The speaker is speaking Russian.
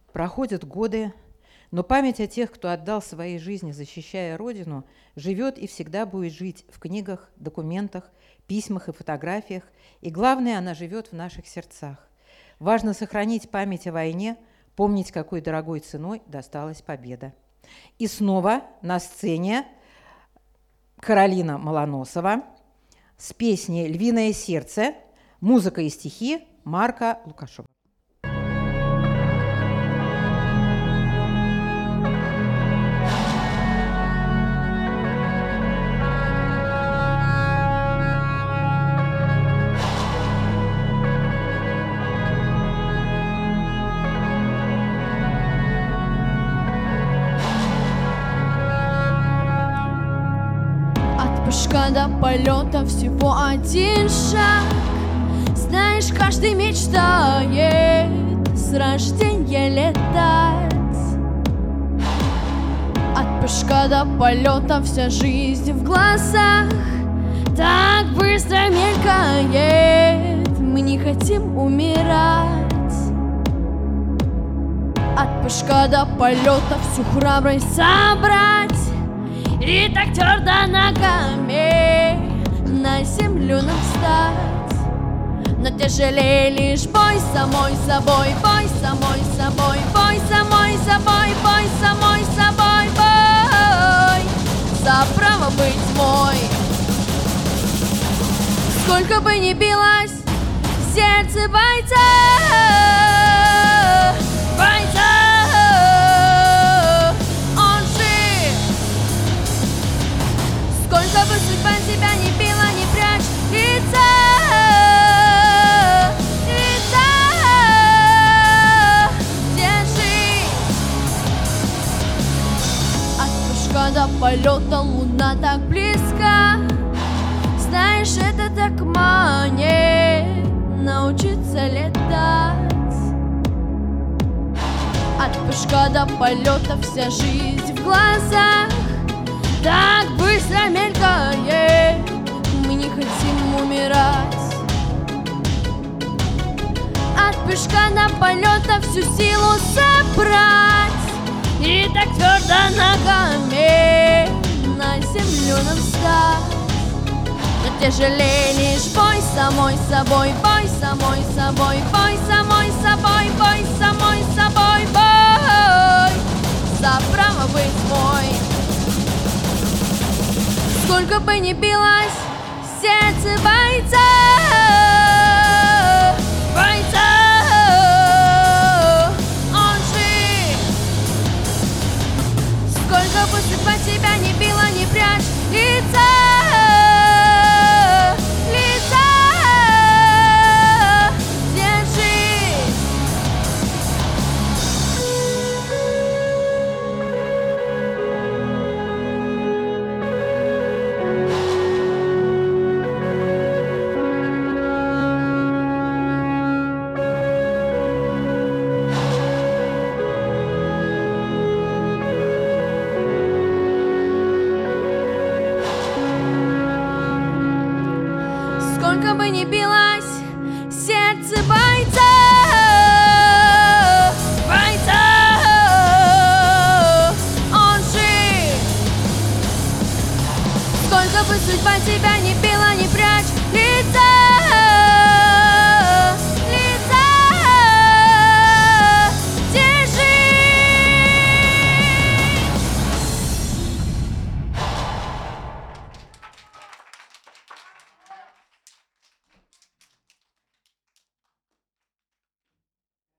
Проходят годы, но память о тех, кто отдал свои жизни, защищая Родину, живет и всегда будет жить в книгах, документах, письмах и фотографиях, и главное, она живет в наших сердцах. Важно сохранить память о войне, помнить, какой дорогой ценой досталась победа. И снова на сцене Каролина Малоносова с песней «Львиное сердце», музыка и стихи Марка Лукашова. Пушка до полета всего один шаг. Знаешь, каждый мечтает с рождения летать. От пушка до полета вся жизнь в глазах так быстро мелькает. Мы не хотим умирать. От пушка до полета всю храбрость собрать и так твердо ногами на землю нам встать. Но тяжелее лишь бой самой собой, бой самой собой, бой самой собой, бой самой собой, бой за право быть мой. Сколько бы ни билось сердце бойца, бойца, сколько бы судьба тебя не била, не прячь лица, лица, держи. От пушка до полета луна так близка. Знаешь, это так манит научиться летать. От пушка до полета вся жизнь в глазах так быстро мелькает, мы не хотим умирать. От пушка до полета всю силу собрать и так твердо ногами на землю нам встать. Но тяжелее лишь бой самой собой, бой самой собой, бой самой собой, бой самой собой, бой за право быть мой. Сколько бы ни билось сердце бойца, бойца, он жив. Сколько бы судьба тебя не била, не прячь лица,